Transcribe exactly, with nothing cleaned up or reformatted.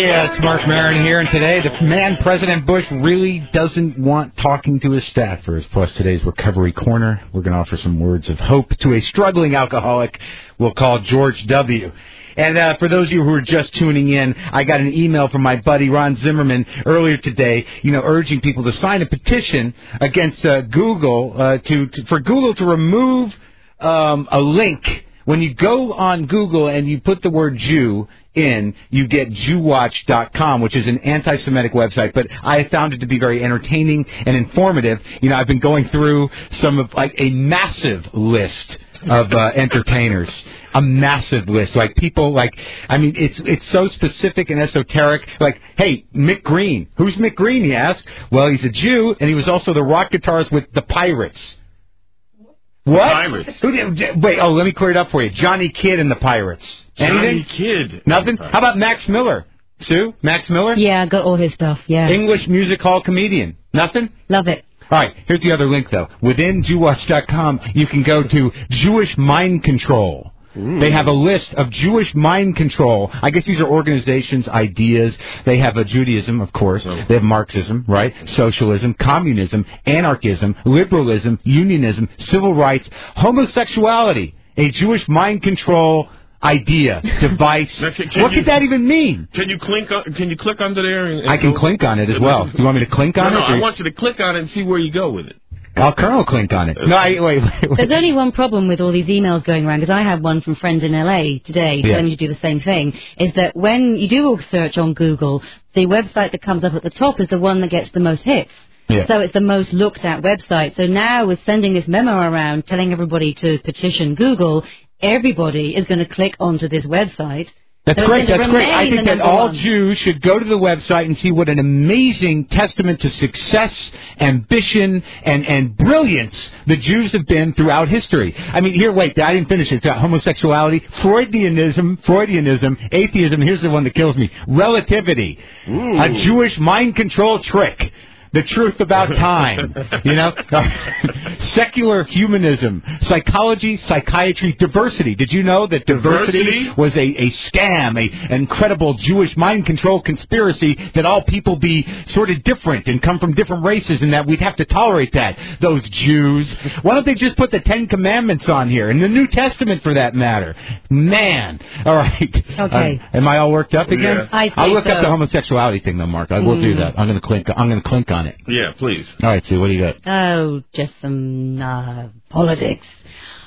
Hey, uh, it's Mark Maron here, and today the man, President Bush, really doesn't want talking to his staffers. Plus, today's Recovery Corner, we're going to offer some words of hope to a struggling alcoholic we'll call George W. And uh, for those of you who are just tuning in, I got an email from my buddy Ron Zimmerman earlier today, you know, urging people to sign a petition against uh, Google uh, to, to for Google to remove um, a link. When you go on Google and you put the word Jew in, you get Jew Watch dot com, which is an anti-Semitic website. But I found it to be very entertaining and informative. You know, I've been going through some of, like, a massive list of uh, entertainers. A massive list. Like, people, like, I mean, it's it's so specific and esoteric. Like, hey, Mick Green. Who's Mick Green, you ask? Well, he's a Jew, and he was also the rock guitarist with the Pirates. What? Pirates. Wait, oh, let me clear it up for you. Johnny Kidd and the Pirates. Johnny Anything? Kidd. Nothing? How about Max Miller? Sue? Max Miller? Yeah, got all his stuff, yeah. English music hall comedian. Nothing? Love it. All right, here's the other link, though. Within Jew Watch dot com, you can go to Jewish Mind Control. Ooh. They have a list of Jewish mind control. I guess these are organizations, ideas. They have a Judaism, of course. Oh. They have Marxism, right? Socialism, communism, anarchism, liberalism, unionism, civil rights, homosexuality. A Jewish mind control idea, device. Now, can, can what you, could that even mean? Can you click on, Can you click onto there? And, and I can go? click on it as well. Do you want me to click on no, it? No, I want you to click on it and see where you go with it. I'll Colonel Clink on it. No, I, wait, wait, wait. There's only one problem with all these emails going around, because I had one from friends in L A today yeah. telling me to do the same thing, is that when you do a search on Google, the website that comes up at the top is the one that gets the most hits. Yeah. So it's the most looked at website. So now with sending this memo around telling everybody to petition Google, everybody is going to click onto this website. That's so great. That's great. I think that all one. Jews should go to the website and see what an amazing testament to success, ambition, and, and brilliance the Jews have been throughout history. I mean, here, wait, I didn't finish it. It's got homosexuality, Freudianism, Freudianism, atheism. Here's the one that kills me. Relativity. Ooh. A Jewish mind control trick. The truth about time, you know, secular humanism, psychology, psychiatry, diversity. Did you know that diversity, diversity? was a, a scam, a, an incredible Jewish mind control conspiracy that all people be sort of different and come from different races and that we'd have to tolerate that? Those Jews. Why don't they just put the Ten Commandments on here and the New Testament for that matter? Man. All right. Okay. Uh, am I all worked up again? Yeah. I think I'll look so. up the homosexuality thing though, Mark. I will mm. do that. I'm going to click. I'm going to click on it. Yeah, please. All right, Sue, what do you got? Oh, just some uh, politics.